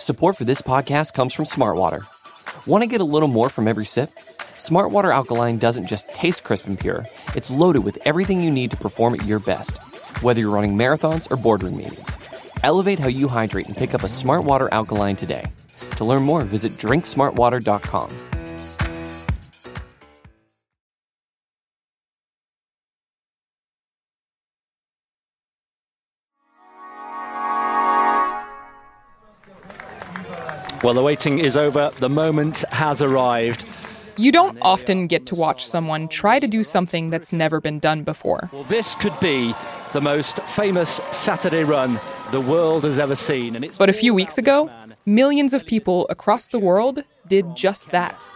Support for this podcast comes from Smartwater. Want to get a little more from every sip? Smartwater Alkaline doesn't just taste crisp and pure, it's loaded with everything you need to perform at your best, whether you're running marathons or boardroom meetings. Elevate how you hydrate and pick up a Smartwater Alkaline today. To learn more, visit drinksmartwater.com. Well, the waiting is over. The moment has arrived. You don't often get to watch someone try to do something that's never been done before. Well, this could be the most famous Saturday run the world has ever seen. But a few weeks ago, millions of people across the world did just that.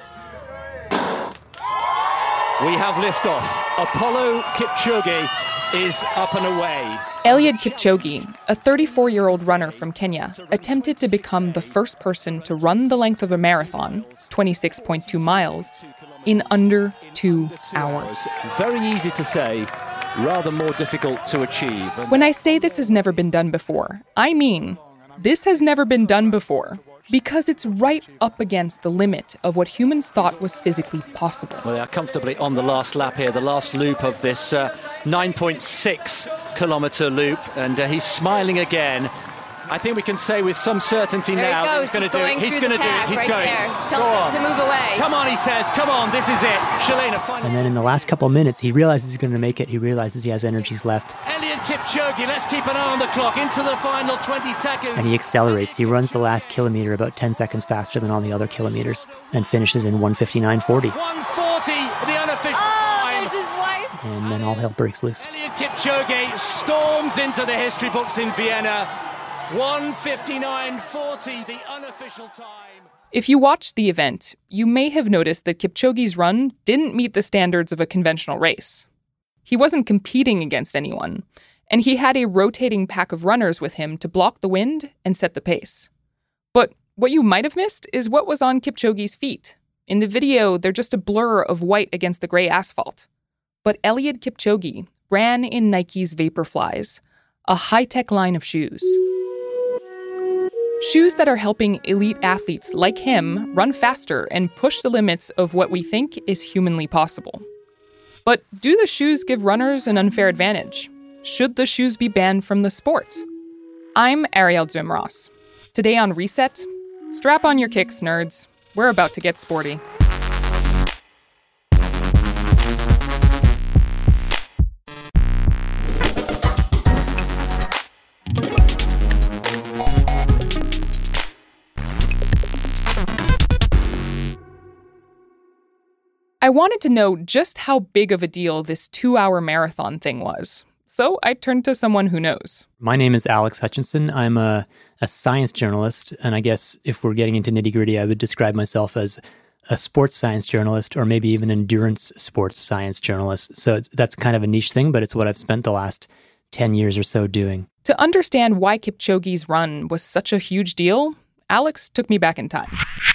We have liftoff. Apollo Kipchoge is up and away. Eliud Kipchoge, a 34-year-old runner from Kenya, attempted to become the first person to run the length of a marathon, 26.2 miles, in under 2 hours. Very easy to say, rather more difficult to achieve. When I say this has never been done before, I mean this has never been done before. Because it's right up against the limit of what humans thought was physically possible. Well, they are comfortably on the last lap here, the last loop of this 9.6-kilometre loop, and he's smiling again. I think we can say with some certainty there now he goes. He's going to do it. He's going to do it. He's right going. There. Just tell him to move away. Come on, he says. Come on, this is it. Shalena, finally. And then in the last couple of minutes, he realizes he's going to make it. He realizes he has energies left. Eliud Kipchoge, let's keep an eye on the clock. Into the final 20 seconds. And he accelerates. He runs the last kilometer about 10 seconds faster than all the other kilometers and finishes in 1:59.40. 1:40, the unofficial time. There's his wife. And then all hell breaks loose. Eliud Kipchoge storms into the history books in Vienna. 1:59.40, the unofficial time. If you watched the event, you may have noticed that Kipchoge's run didn't meet the standards of a conventional race. He wasn't competing against anyone, and he had a rotating pack of runners with him to block the wind and set the pace. But what you might have missed is what was on Kipchoge's feet. In the video, they're just a blur of white against the gray asphalt. But Eliud Kipchoge ran in Nike's Vaporflies, a high-tech line of shoes. Shoes that are helping elite athletes like him run faster and push the limits of what we think is humanly possible. But do the shoes give runners an unfair advantage? Should the shoes be banned from the sport? I'm Ariel Zimros. Today on Reset, strap on your kicks, nerds. We're about to get sporty. I wanted to know just how big of a deal this 2-hour marathon thing was. So I turned to someone who knows. My name is Alex Hutchinson. I'm a science journalist, and I guess if we're getting into nitty-gritty, I would describe myself as a sports science journalist or maybe even endurance sports science journalist. So that's kind of a niche thing, but it's what I've spent the last 10 years or so doing. To understand why Kipchoge's run was such a huge deal, Alex took me back in time.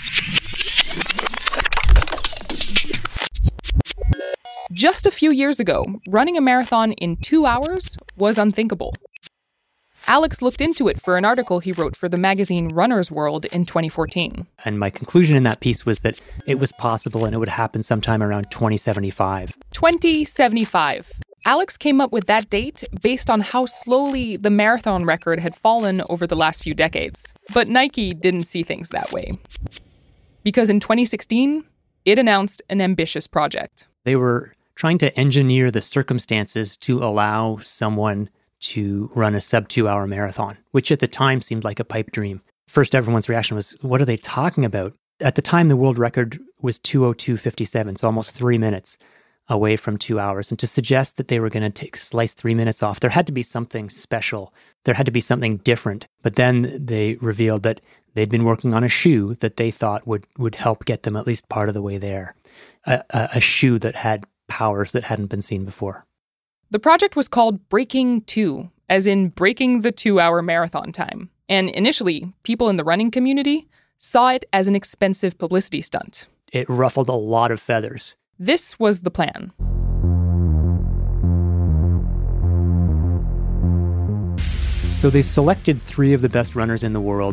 Just a few years ago, running a marathon in 2 hours was unthinkable. Alex looked into it for an article he wrote for the magazine Runner's World in 2014. And my conclusion in that piece was that it was possible and it would happen sometime around 2075. 2075. Alex came up with that date based on how slowly the marathon record had fallen over the last few decades. But Nike didn't see things that way. Because in 2016, it announced an ambitious project. They were trying to engineer the circumstances to allow someone to run a sub-2-hour marathon, which at the time seemed like a pipe dream. First, everyone's reaction was, what are they talking about? At the time, the world record was 2:02:57, so almost 3 minutes away from 2 hours. And to suggest that they were going to slice 3 minutes off, there had to be something special. There had to be something different. But then they revealed that they'd been working on a shoe that they thought would help get them at least part of the way there. A shoe that had powers that hadn't been seen before. The project was called Breaking 2, as in breaking the 2-hour marathon time. And initially, people in the running community saw it as an expensive publicity stunt. It ruffled a lot of feathers. This was the plan. So they selected 3 of the best runners in the world.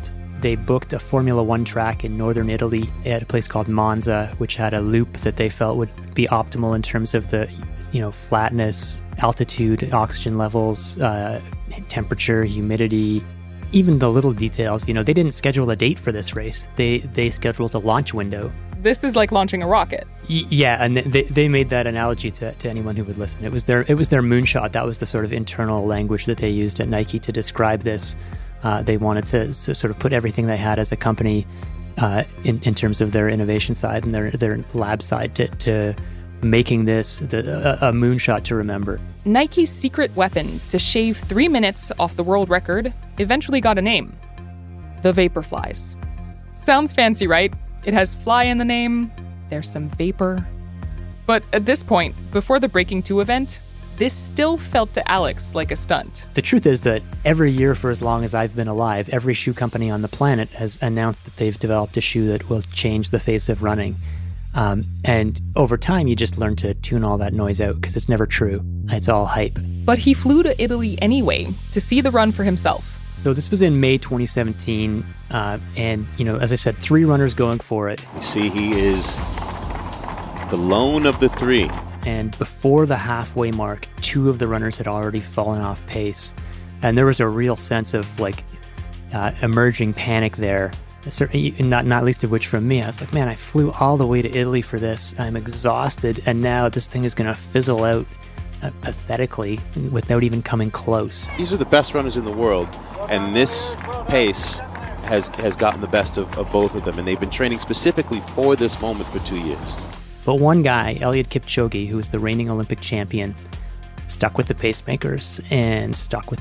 They booked a Formula One track in northern Italy at a place called Monza, which had a loop that they felt would be optimal in terms of the, flatness, altitude, oxygen levels, temperature, humidity, even the little details. They didn't schedule a date for this race. They scheduled a launch window. This is like launching a rocket. Yeah, and they made that analogy to anyone who would listen. It was their moonshot. That was the sort of internal language that they used at Nike to describe this. They wanted to sort of put everything they had as a company in terms of their innovation side and their lab side to making this a moonshot to remember. Nike's secret weapon to shave 3 minutes off the world record eventually got a name: the Vaporflies. Sounds fancy, right? It has fly in the name, there's some vapor. But at this point, before the Breaking 2 event, this still felt to Alex like a stunt. The truth is that every year for as long as I've been alive, every shoe company on the planet has announced that they've developed a shoe that will change the face of running. And over time, you just learn to tune all that noise out because it's never true. It's all hype. But he flew to Italy anyway to see the run for himself. So this was in May 2017. And, as I said, 3 runners going for it. You see, he is the lone of the 3. And before the halfway mark, 2 of the runners had already fallen off pace. And there was a real sense of emerging panic there. Certainly, not least of which from me. I was like, man, I flew all the way to Italy for this. I'm exhausted, and now this thing is going to fizzle out pathetically without even coming close. These are the best runners in the world, and this pace has gotten the best of both of them, and they've been training specifically for this moment for 2 years. But one guy, Eliud Kipchoge, who was the reigning Olympic champion, stuck with the pacemakers and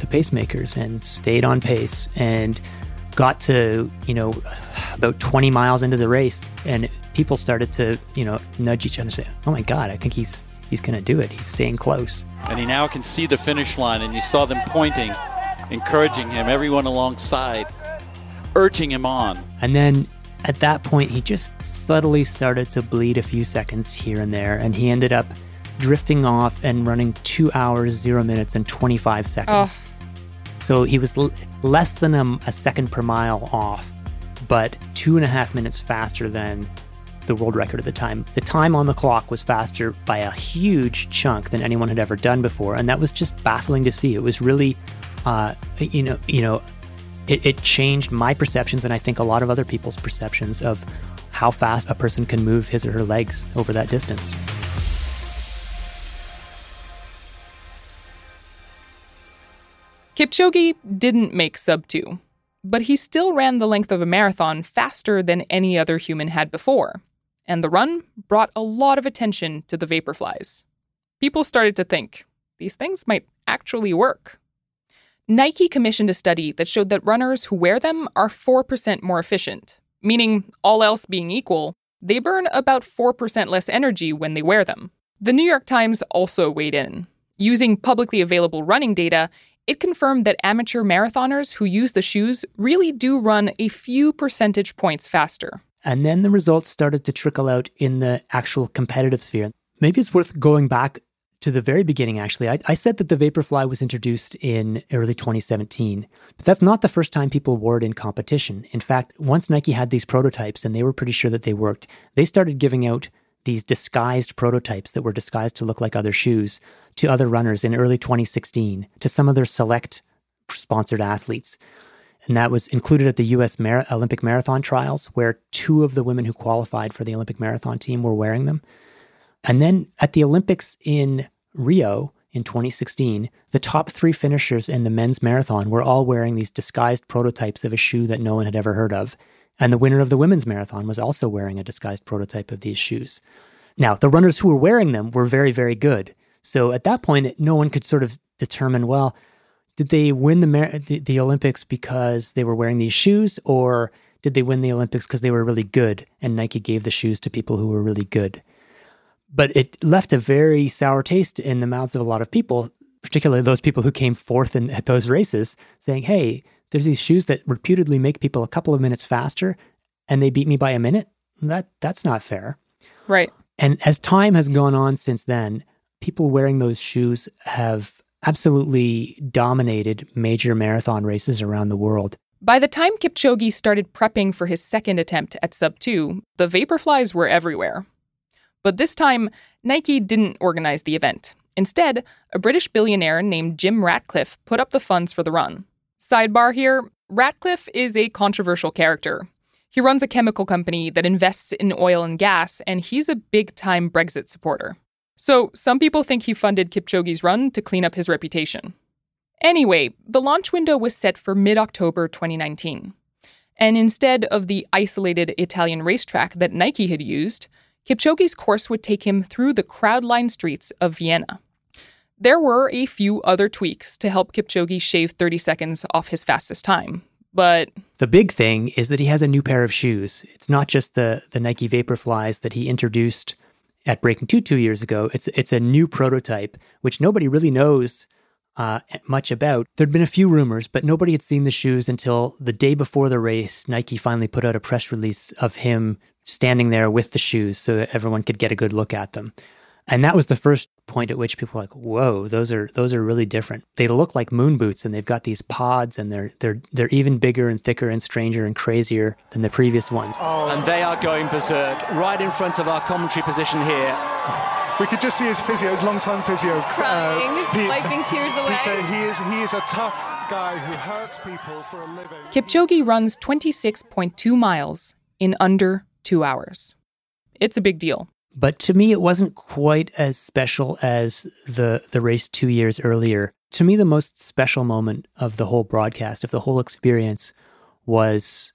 stayed on pace and got to, about 20 miles into the race, and people started to, nudge each other and say, oh my God, I think he's going to do it. He's staying close. And he now can see the finish line, and you saw them pointing, encouraging him, everyone alongside, urging him on. And then at that point, he just subtly started to bleed a few seconds here and there, and he ended up drifting off and running 2 hours, 0 minutes, and 25 seconds. Oh. So he was less than a second per mile off, but 2.5 minutes faster than the world record at the time. The time on the clock was faster by a huge chunk than anyone had ever done before, and that was just baffling to see. It was really, it changed my perceptions, and I think a lot of other people's perceptions of how fast a person can move his or her legs over that distance. Kipchoge didn't make sub-2, but he still ran the length of a marathon faster than any other human had before. And the run brought a lot of attention to the Vaporflies. People started to think, these things might actually work. Nike commissioned a study that showed that runners who wear them are 4% more efficient, meaning all else being equal, they burn about 4% less energy when they wear them. The New York Times also weighed in. Using publicly available running data, it confirmed that amateur marathoners who use the shoes really do run a few percentage points faster. And then the results started to trickle out in the actual competitive sphere. Maybe it's worth going back to the very beginning, actually. I said that the Vaporfly was introduced in early 2017, but that's not the first time people wore it in competition. In fact, once Nike had these prototypes and they were pretty sure that they worked, they started giving out these disguised prototypes that were disguised to look like other shoes to other runners in early 2016, to some of their select sponsored athletes. And that was included at the U.S. Olympic Marathon trials, where 2 of the women who qualified for the Olympic Marathon team were wearing them. And then at the Olympics in Rio in 2016, the top 3 finishers in the men's marathon were all wearing these disguised prototypes of a shoe that no one had ever heard of. And the winner of the women's marathon was also wearing a disguised prototype of these shoes. Now, the runners who were wearing them were very, very good. So at that point, no one could sort of determine, well, did they win the Olympics because they were wearing these shoes, or did they win the Olympics because they were really good and Nike gave the shoes to people who were really good? But it left a very sour taste in the mouths of a lot of people, particularly those people who came fourth at those races, saying, hey, there's these shoes that reputedly make people a couple of minutes faster, and they beat me by a minute? That's not fair. Right. And as time has gone on since then, people wearing those shoes have absolutely dominated major marathon races around the world. By the time Kipchoge started prepping for his second attempt at sub-2, the Vaporflies were everywhere. But this time, Nike didn't organize the event. Instead, a British billionaire named Jim Ratcliffe put up the funds for the run. Sidebar here, Ratcliffe is a controversial character. He runs a chemical company that invests in oil and gas, and he's a big-time Brexit supporter. So some people think he funded Kipchoge's run to clean up his reputation. Anyway, the launch window was set for mid-October 2019. And instead of the isolated Italian racetrack that Nike had used, Kipchoge's course would take him through the crowd-lined streets of Vienna. There were a few other tweaks to help Kipchoge shave 30 seconds off his fastest time, but... The big thing is that he has a new pair of shoes. It's not just the Nike Vaporflies that he introduced at Breaking 2 years ago. It's a new prototype, which nobody really knows much about. There'd been a few rumors, but nobody had seen the shoes until the day before the race. Nike finally put out a press release of him standing there with the shoes so that everyone could get a good look at them. And that was the first point at which people were like, whoa, those are really different. They look like moon boots, and they've got these pods, and they're even bigger and thicker and stranger and crazier than the previous ones. Oh. And they are going berserk right in front of our commentary position here. We could just see his physio, his long-time physio. He's crying, wiping tears away. Peter, he is a tough guy who hurts people for a living. Kipchoge runs 26.2 miles in under 2 hours. It's a big deal. But to me, it wasn't quite as special as the race 2 years earlier. To me, the most special moment of the whole broadcast, of the whole experience, was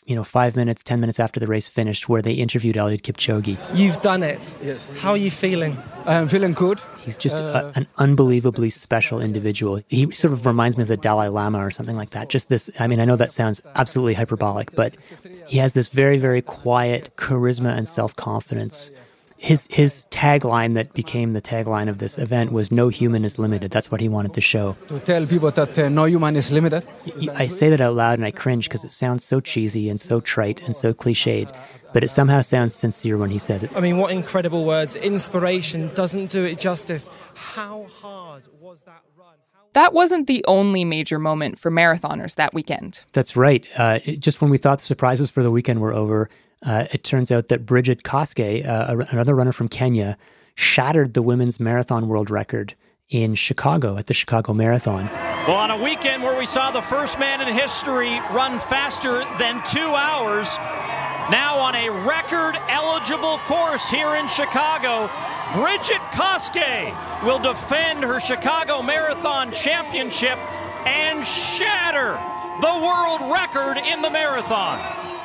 5 minutes, 10 minutes after the race finished, where they interviewed Eliud Kipchoge. You've done it. Yes. How are you feeling? I'm feeling good. He's just an unbelievably special individual. He sort of reminds me of the Dalai Lama or something like that. Just this, I know that sounds absolutely hyperbolic, but he has this very, very quiet charisma and self-confidence. His tagline that became the tagline of this event was "No human is limited." That's what he wanted to show. To tell people that no human is limited. I say that out loud and I cringe because it sounds so cheesy and so trite and so cliched, but it somehow sounds sincere when he says it. I mean, what incredible words. Inspiration doesn't do it justice. How hard was that run? That wasn't the only major moment for marathoners that weekend. That's right. Just when we thought the surprises for the weekend were over, it turns out that Brigid Kosgei, another runner from Kenya, shattered the women's marathon world record in Chicago at the Chicago Marathon. Well, on a weekend where we saw the first man in history run faster than 2 hours, now on a record-eligible course here in Chicago, Brigid Kosgei will defend her Chicago Marathon Championship and shatter the world record in the marathon.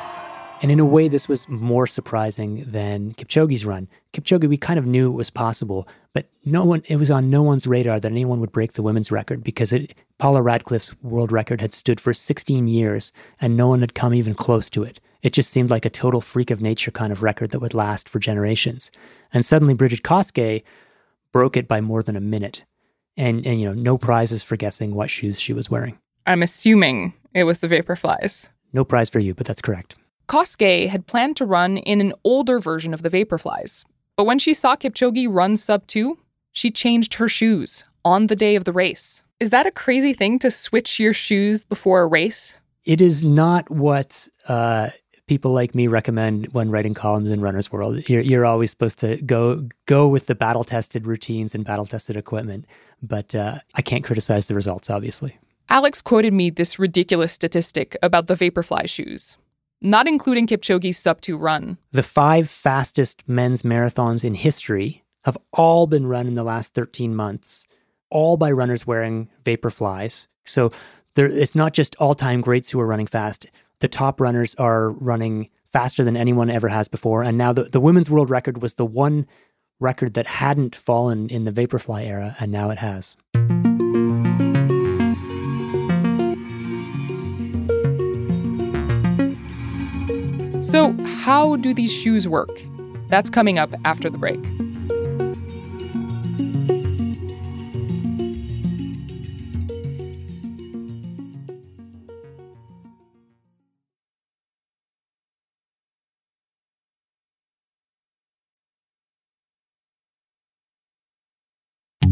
And in a way, this was more surprising than Kipchoge's run. Kipchoge, we kind of knew it was possible, but it was on no one's radar that anyone would break the women's record because Paula Radcliffe's world record had stood for 16 years and no one had come even close to it. It just seemed like a total freak of nature kind of record that would last for generations. And suddenly Brigid Kosgei broke it by more than a minute. And no prizes for guessing what shoes she was wearing. I'm assuming it was the Vaporflies. No prize for you, but that's correct. Kosgei had planned to run in an older version of the Vaporflies, but when she saw Kipchoge run sub-2, she changed her shoes on the day of the race. Is that a crazy thing to switch your shoes before a race? It is not what people like me recommend when writing columns in Runner's World. You're always supposed to go with the battle-tested routines and battle-tested equipment, but I can't criticize the results, obviously. Alex quoted me this ridiculous statistic about the Vaporfly shoes, not including Kipchoge's sub-2 run. The 5 fastest men's marathons in history have all been run in the last 13 months, all by runners wearing Vaporflies. So it's not just all-time greats who are running fast. The top runners are running faster than anyone ever has before. And now the women's world record was the one record that hadn't fallen in the Vaporfly era, and now it has. So how do these shoes work? That's coming up after the break.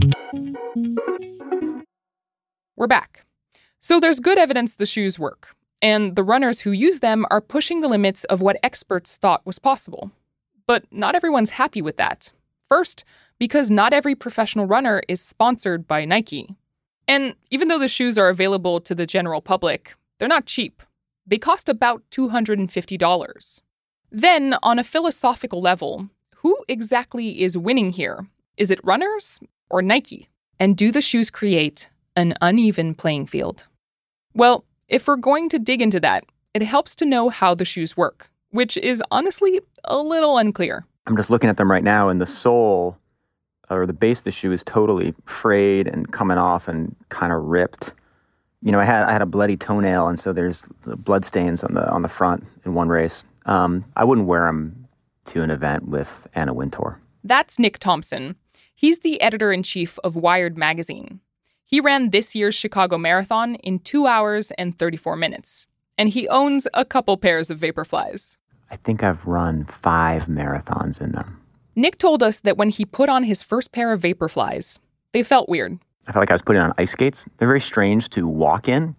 We're back. So there's good evidence the shoes work. And the runners who use them are pushing the limits of what experts thought was possible. But not everyone's happy with that. First, because not every professional runner is sponsored by Nike. And even though the shoes are available to the general public, they're not cheap. They cost about $250. Then, on a philosophical level, who exactly is winning here? Is it runners or Nike? And do the shoes create an uneven playing field? Well, if we're going to dig into that, it helps to know how the shoes work, which is honestly a little unclear. I'm just looking at them right now, and the sole or the base of the shoe is totally frayed and coming off and kind of ripped. You know, I had a bloody toenail, and so there's the blood stains on the front in one race. I wouldn't wear them to an event with Anna Wintour. That's Nick Thompson. He's the editor-in-chief of Wired magazine. He ran this year's Chicago Marathon in 2 hours and 34 minutes. And he owns a couple pairs of Vaporflies. I think I've run 5 marathons in them. Nick told us that when he put on his first pair of Vaporflies, they felt weird. I felt like I was putting on ice skates. They're very strange to walk in.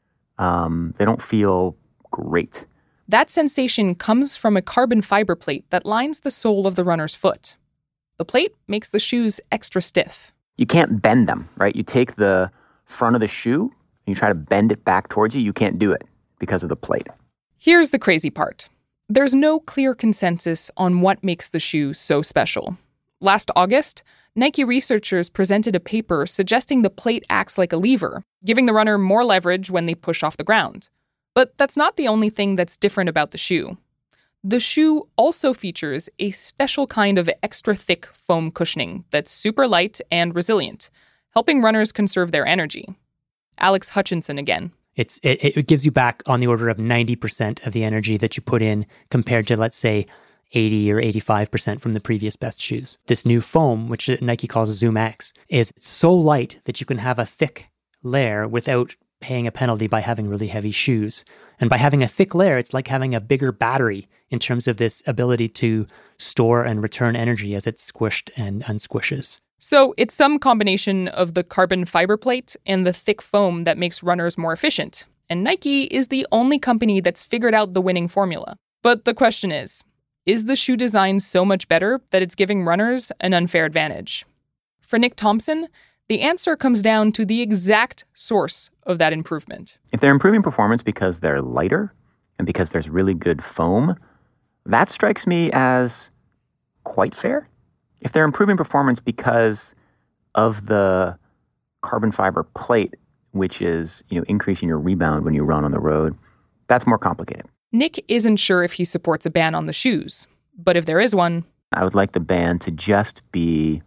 They don't feel great. That sensation comes from a carbon fiber plate that lines the sole of the runner's foot. The plate makes the shoes extra stiff. You can't bend them, right? You take the front of the shoe and you try to bend it back towards you. You can't do it because of the plate. Here's the crazy part. There's no clear consensus on what makes the shoe so special. Last August, Nike researchers presented a paper suggesting the plate acts like a lever, giving the runner more leverage when they push off the ground. But that's not the only thing that's different about the shoe. The shoe also features a special kind of extra thick foam cushioning that's super light and resilient, helping runners conserve their energy. Alex Hutchinson again. It gives you back on the order of 90% of the energy that you put in compared to, let's say, 80 or 85% from the previous best shoes. This new foam, which Nike calls Zoom X, is so light that you can have a thick layer without paying a penalty by having really heavy shoes. And by having a thick layer, it's like having a bigger battery in terms of this ability to store and return energy as it's squished and unsquishes. So it's some combination of the carbon fiber plate and the thick foam that makes runners more efficient. And Nike is the only company that's figured out the winning formula. But the question is the shoe design so much better that it's giving runners an unfair advantage? For Nick Thompson, the answer comes down to the exact source of that improvement. If they're improving performance because they're lighter and because there's really good foam, that strikes me as quite fair. If they're improving performance because of the carbon fiber plate, which is, increasing your rebound when you run on the road, that's more complicated. Nick isn't sure if he supports a ban on the shoes, but if there is one, I would like the ban to just be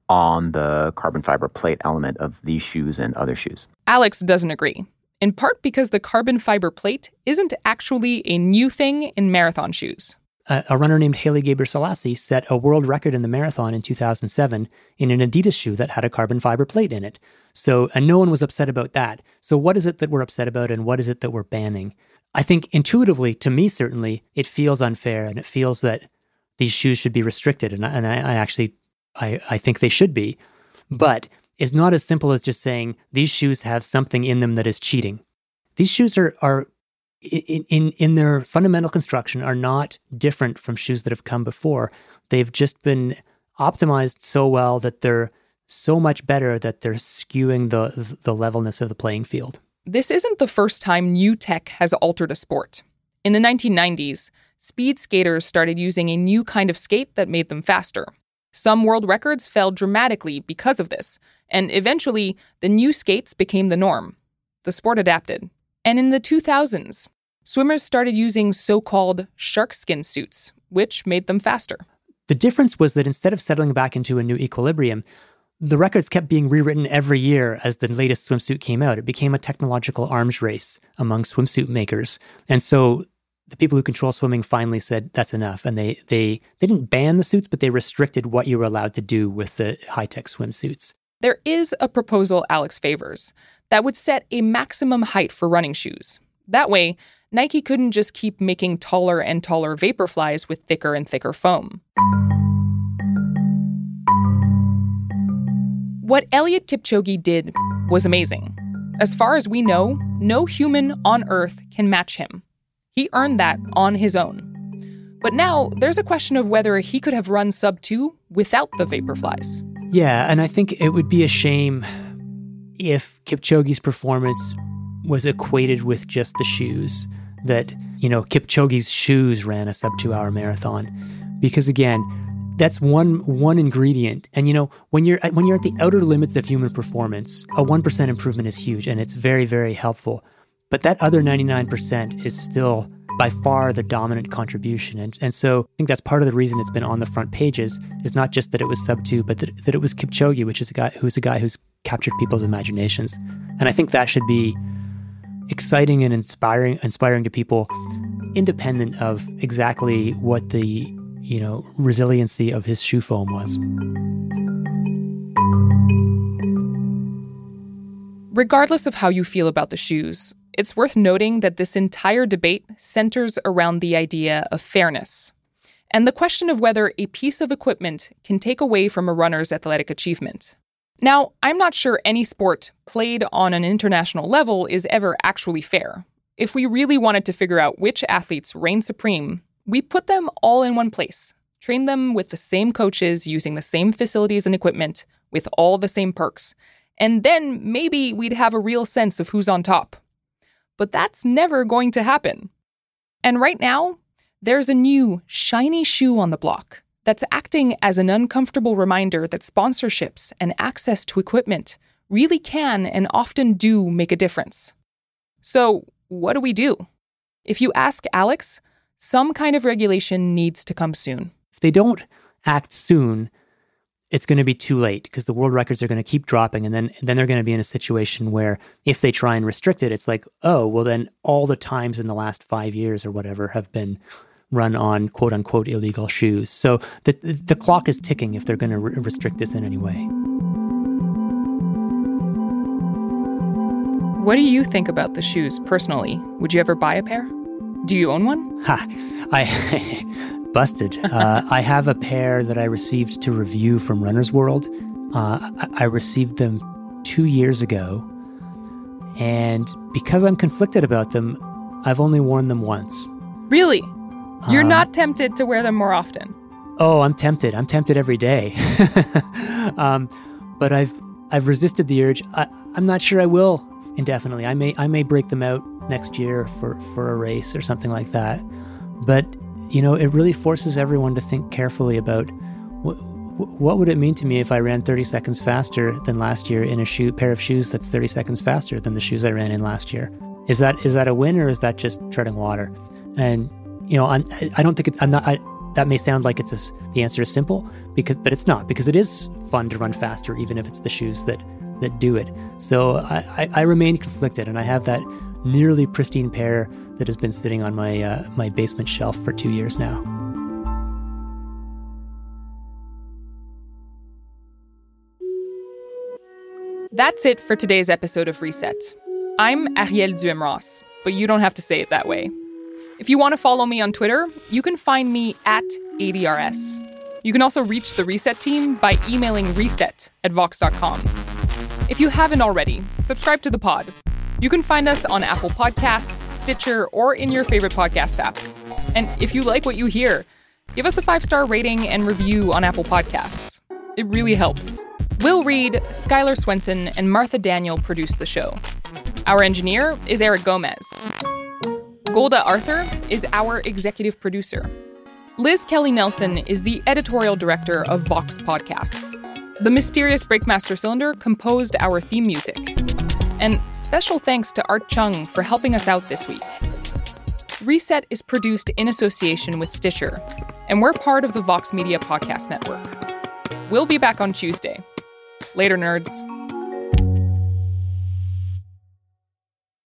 on the carbon fiber plate element of these shoes and other shoes. Alex doesn't agree, in part because the carbon fiber plate isn't actually a new thing in marathon shoes. A runner named Haile Gebrselassie set a world record in the marathon in 2007 in an Adidas shoe that had a carbon fiber plate in it. And no one was upset about that. So what is it that we're upset about and what is it that we're banning? I think intuitively, to me certainly, it feels unfair and it feels that these shoes should be restricted. And I think they should be. But it's not as simple as just saying these shoes have something in them that is cheating. These shoes are in their fundamental construction are not different from shoes that have come before. They've just been optimized so well that they're so much better that they're skewing the levelness of the playing field. This isn't the first time new tech has altered a sport. In the 1990s, speed skaters started using a new kind of skate that made them faster. Some world records fell dramatically because of this, and eventually, the new skates became the norm. The sport adapted. And in the 2000s, swimmers started using so-called shark skin suits, which made them faster. The difference was that instead of settling back into a new equilibrium, the records kept being rewritten every year as the latest swimsuit came out. It became a technological arms race among swimsuit makers. And so the people who control swimming finally said, that's enough. And they didn't ban the suits, but they restricted what you were allowed to do with the high-tech swimsuits. There is a proposal Alex favors that would set a maximum height for running shoes. That way, Nike couldn't just keep making taller and taller Vaporflies with thicker and thicker foam. What Eliud Kipchoge did was amazing. As far as we know, no human on Earth can match him. He earned that on his own. But now there's a question of whether he could have run sub-2 without the Vaporflies. Yeah, and I think it would be a shame if Kipchoge's performance was equated with just the shoes, that, Kipchoge's shoes ran a sub-2 hour marathon. Because again, that's one ingredient. And when you're at the outer limits of human performance, a 1% improvement is huge and it's very, very helpful. But that other 99% is still by far the dominant contribution. And so I think that's part of the reason it's been on the front pages, is not just that it was sub-2, but that it was Kipchoge, which is a guy who's captured people's imaginations. And I think that should be exciting and inspiring to people, independent of exactly what the resiliency of his shoe foam was. Regardless of how you feel about the shoes, it's worth noting that this entire debate centers around the idea of fairness and the question of whether a piece of equipment can take away from a runner's athletic achievement. Now, I'm not sure any sport played on an international level is ever actually fair. If we really wanted to figure out which athletes reign supreme, we put them all in one place, train them with the same coaches, using the same facilities and equipment, with all the same perks, and then maybe we'd have a real sense of who's on top. But that's never going to happen. And right now, there's a new, shiny shoe on the block that's acting as an uncomfortable reminder that sponsorships and access to equipment really can and often do make a difference. So, what do we do? If you ask Alex, some kind of regulation needs to come soon. If they don't act soon, it's going to be too late, because the world records are going to keep dropping, and then they're going to be in a situation where if they try and restrict it, it's like, oh, well then all the times in the last 5 years or whatever have been run on quote unquote illegal shoes. So the clock is ticking if they're going to restrict this in any way. What do you think about the shoes personally? Would you ever buy a pair? Do you own one? I busted. I have a pair that I received to review from Runner's World. I received them 2 years ago. And because I'm conflicted about them, I've only worn them once. Really? You're not tempted to wear them more often? Oh, I'm tempted. I'm tempted every day. But I've resisted the urge. I'm not sure I will indefinitely. I may break them out next year for a race or something like that. But it really forces everyone to think carefully about what would it mean to me if I ran 30 seconds faster than last year in a pair of shoes that's 30 seconds faster than the shoes I ran in last year. Is that a win, or is that just treading water? And I don't think that may sound like the answer is simple, but it's not, because it is fun to run faster, even if it's the shoes that do it. So I remain conflicted, and I have that nearly pristine pair that has been sitting on my basement shelf for 2 years now. That's it for today's episode of Reset. I'm Arielle Duhem-Ross, but you don't have to say it that way. If you want to follow me on Twitter, you can find me at ADRS. You can also reach the Reset team by emailing reset@vox.com. If you haven't already, subscribe to the pod. You can find us on Apple Podcasts, Stitcher, or in your favorite podcast app. And if you like what you hear, give us a 5-star rating and review on Apple Podcasts. It really helps. Will Reed, Skylar Swenson, and Martha Daniel produce the show. Our engineer is Eric Gomez. Golda Arthur is our executive producer. Liz Kelly Nelson is the editorial director of Vox Podcasts. The mysterious Breakmaster Cylinder composed our theme music. And special thanks to Art Chung for helping us out this week. Reset is produced in association with Stitcher, and we're part of the Vox Media Podcast Network. We'll be back on Tuesday. Later, nerds.